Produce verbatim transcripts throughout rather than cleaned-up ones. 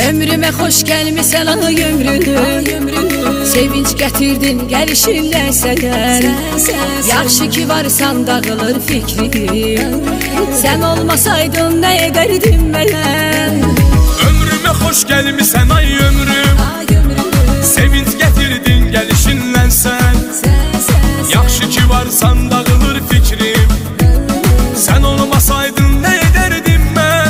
Ömrüme hoş gelmişsen ay ömrüm, sevinç getirdin gelişinlə sənən. Yaxşı ki varsan dağılır fikrim, sen olmasaydın ne ederdim mən? Ömrüme hoş gelmişsen ay ömrüm, sevinç getirdin gelişinlə sən. Yaxşı ki varsan dağılır fikrim, sen olmasaydın ne ederdim mən?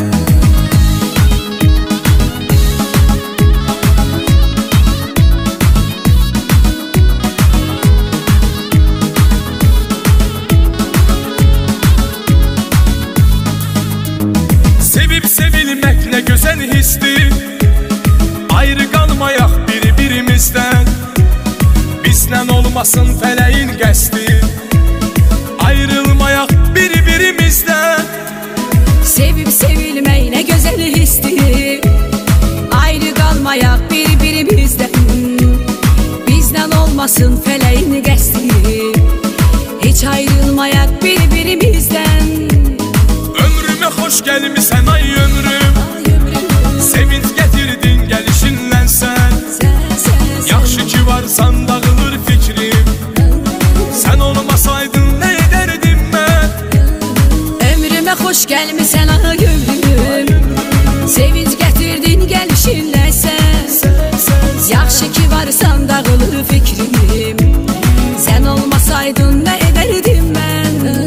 Sevip sevilmek ne güzel histir, ayrı kalmayak birbirimizden. Bizden olmasın feleğin qəsdi, ayrılmayak birbirimizden. Sevip sevilmek ne güzel histir, ayrı kalmayak birbirimizden. Bizden olmasın feleğin qəsdi, hiç ayrılmayak birbirimizden. Ömrüme hoş gelmişsen ay ömrüm, sevinç getirdin gelişinlə sən. Yaxşı ki varsan dağılır fikrim, sen olmasaydın ne ederdim mən? Ömrüme hoş gelmişsen ay ömrüm, sevinç getirdin gelişinlə sən. Yaxşı ki varsan dağılır fikrim, sen olmasaydın ne ederdim mən?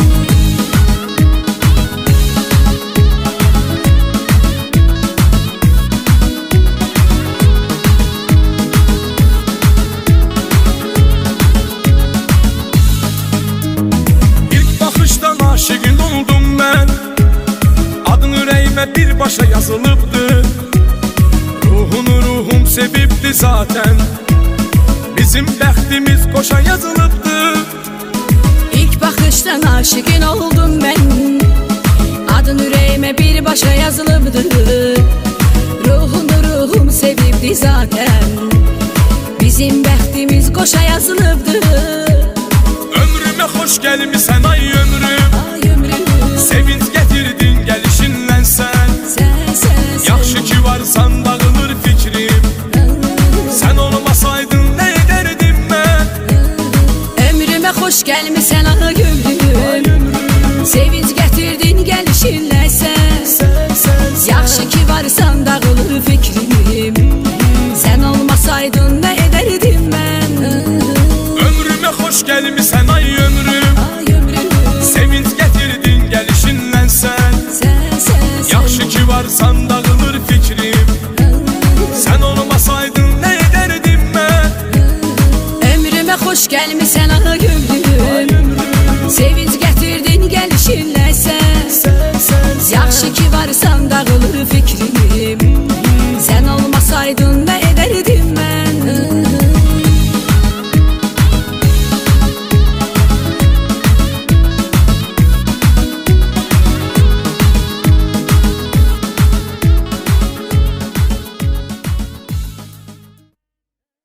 Aşıqın oldum mən, adın ürəyimə birbaşa yazılıbdı. Ruhunu ruhum sevibdi zaten, bizim bəxtimiz qoşa yazılıbdı. İlk baxışdan aşıqın oldum mən, adın ürəyimə birbaşa yazılıbdı. Ruhunu ruhum sevibdi zaten, bizim bəxtimiz qoşa yazılıbdı. Ömrüme hoş gelmişsen ay ömrüm, sevinç getirdin gelişinlə sən. Yaxşı ki varsan dağılır fikrim, sen olmasaydın ne ederdim mən? Ömrüme hoş gelmişsen ay ömrüm, sevinç getirdin gelişinlə sən. Yaxşı ki varsan dağılır fikrim, sen olmasaydın ne ederdim mən? Ömrüme hoş gelmişsen ay ömrüm, sevinç getirdin gelişinlə sən. Yaxşı ki varsan dağılır fikrim, sen olmasaydın ne ederdim mən? Ömrüme hoş gelmişsen ay ömrüm, sevinç getirdin gelişinlə sən. Yaxşı ki